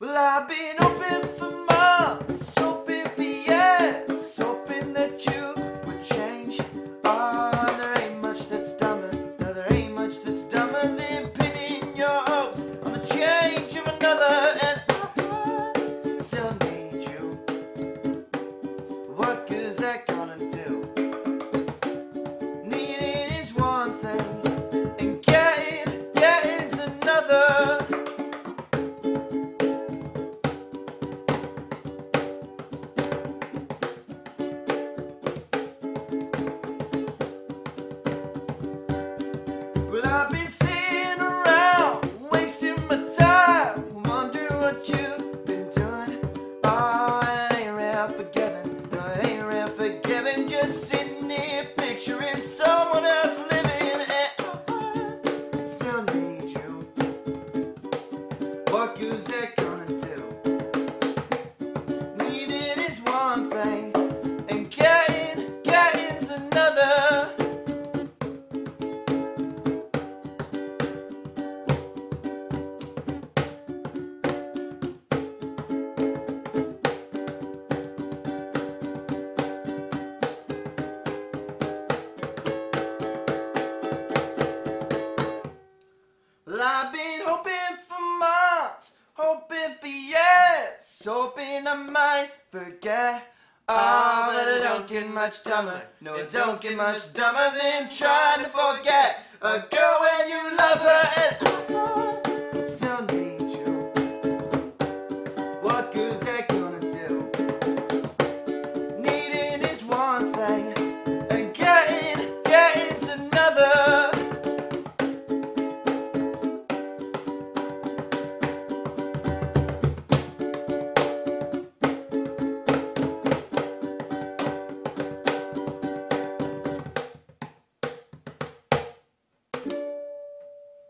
Well, I've been hoping for months, hoping for years, hoping that you would change. Oh, there ain't much that's dumber, no, there ain't much that's dumber than pinning your hopes on the change of another. And I still need you. What good is that gonna do? Needing is one thing, and getting's another. Well, I've been sitting around, wasting my time, wondering what you've been doing. Oh, it ain't real forgiving, no, it ain't real forgiving, just sitting here picturing someone else living, and I still need you. What good's that gonna do? Needing is one thing, and getting's another. Well, I've been hoping for months, hoping for years, hoping I might forget. Ah, but it don't get much dumber. No, it don't get much dumber than trying to forget a girl when you love her. And